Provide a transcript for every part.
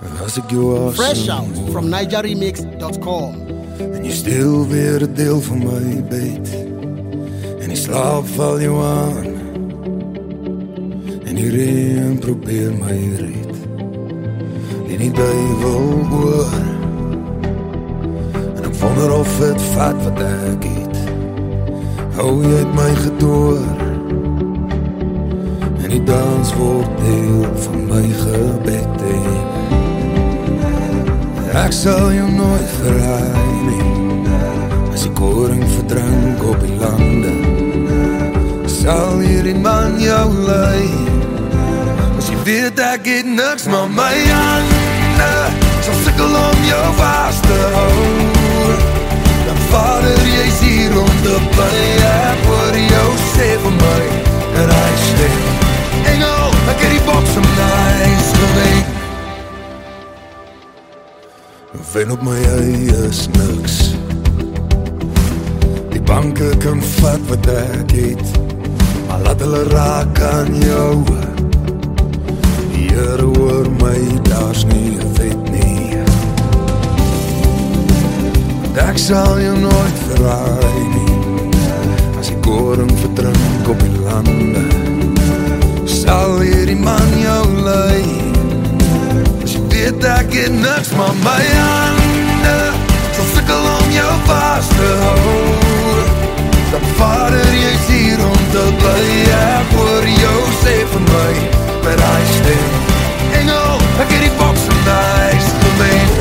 As ek jou asem Fresh out from NigerRemix.com. en jy stil weer 'n deel van my bed en die slaap val jou aan en die reën probeer my red en die duiwel oor en ek wonder of het vat wat ek het. Hou jy het my gedoor en die dans word deel van my gebed en ek sal jou nooit verraai nie. As die koring verdrink op die lande, sal hierdie man jou lei. As jy weet ek het niks, maar my hande sal sukkel om jou vast te hou. Dan Vader, jy's hier om te bly. Ek hoor jou sê vir my en hy sê, engel, ek het die boks om nice geweet. Wen op my eie is niks. Die banke kan vat wat ek het, maar laat hulle raak aan jou. Die Here hoor my, daar's nie 'n wet nie. Want ek sal jou nooit verraai nie. As die koring verdrink op die lande, sal hierdie man jou lei. Weet ek het niks, maar my hande sal sukkel om jou vast te hou. Dan Vader, jy's hier om te bly. Ek hoor jou sê vir my met hy stem, engel, ek het die boks van nice geweet.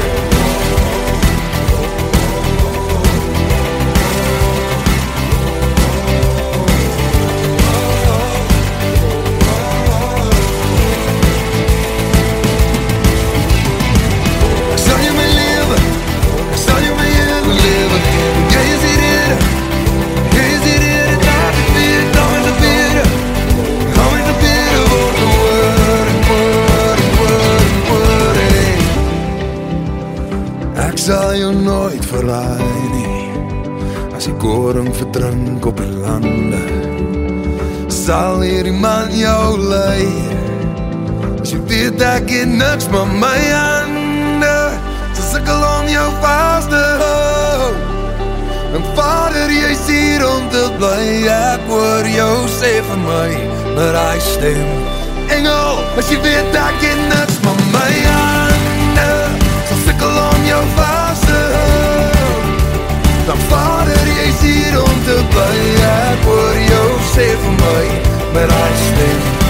Ek sal jou nooit verraai nie. As die koring verdrink op die lande, sal hierdie man jou lei. As jy weet ek het niks, maar my hande sal sukkel om jou vast te hou. En Vader, jy's hier om te bly. Ek hoor jou sê vir my met hy stem, engel, as jy weet ek het niks, maar my hande sal sukkel om jou vast te hou. Dan Vader, jy's hier om te bly. Ek hoor jou sê vir my met hy stem,